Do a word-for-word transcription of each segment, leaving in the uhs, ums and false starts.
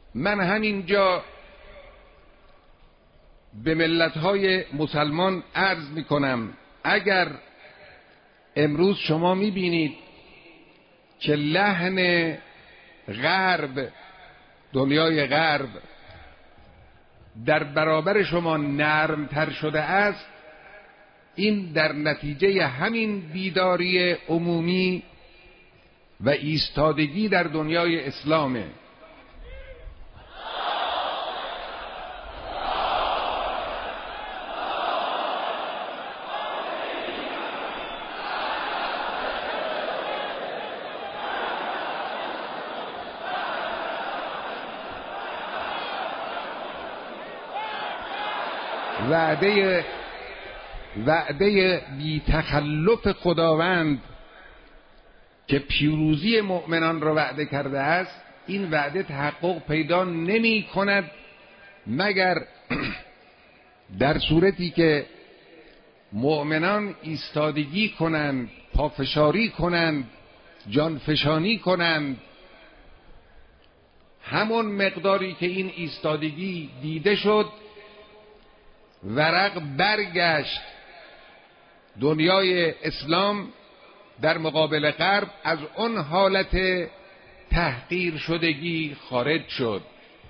من همینجا به ملت‌های مسلمان عرض می‌کنم اگر امروز شما می‌بینید که لحن غرب، دنیای غرب در برابر شما نرمتر شده است، این در نتیجه همین بیداری عمومی و ایستادگی در دنیای اسلامه. وعده وعده بی تخلف خداوند که پیروزی مؤمنان را وعده کرده است، این وعده تحقق پیدا نمی کند مگر در صورتی که مؤمنان ایستادگی کنند، پافشاری کنند، جانفشانی کنند. همون مقداری که این ایستادگی دیده شد، ورق برگشت، دنیای اسلام در مقابل غرب از اون حالت تحقیر شدگی خارج شد.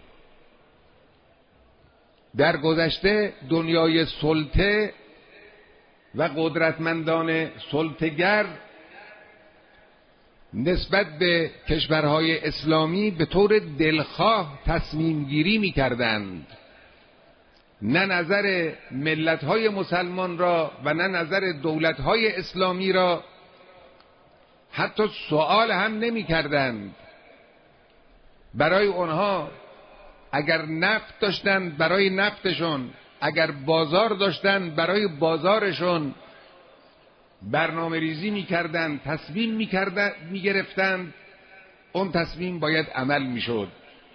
در گذشته دنیای سلطه و قدرتمندان سلطه‌گر نسبت به کشورهای اسلامی به طور دلخواه تصمیم گیری می کردند، نه نظر ملت‌های مسلمان را و نه نظر دولت‌های اسلامی را حتی سوال هم نمی کردند. برای اونها اگر نفت داشتن برای نفتشون، اگر بازار داشتن برای بازارشون برنامه ریزی می کردن، تصمیم می کردن، می گرفتن، اون تصمیم باید عمل می شد.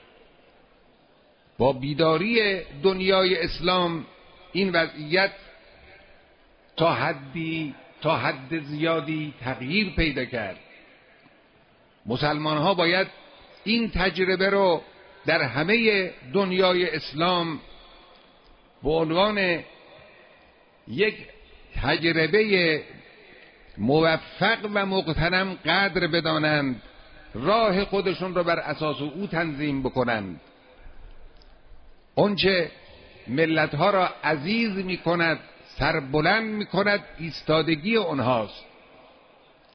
با بیداری دنیای اسلام این وضعیت تا حدی تا حد زیادی تغییر پیدا کرد. مسلمان ها باید این تجربه رو در همه دنیای اسلام به عنوان یک تجربه موفق و مغتنم قدر بدانند، راه خودشون رو بر اساس او تنظیم بکنند. اونچه ملت ها را عزیز می کند، سربلند می کند، ایستادگی اونهاست.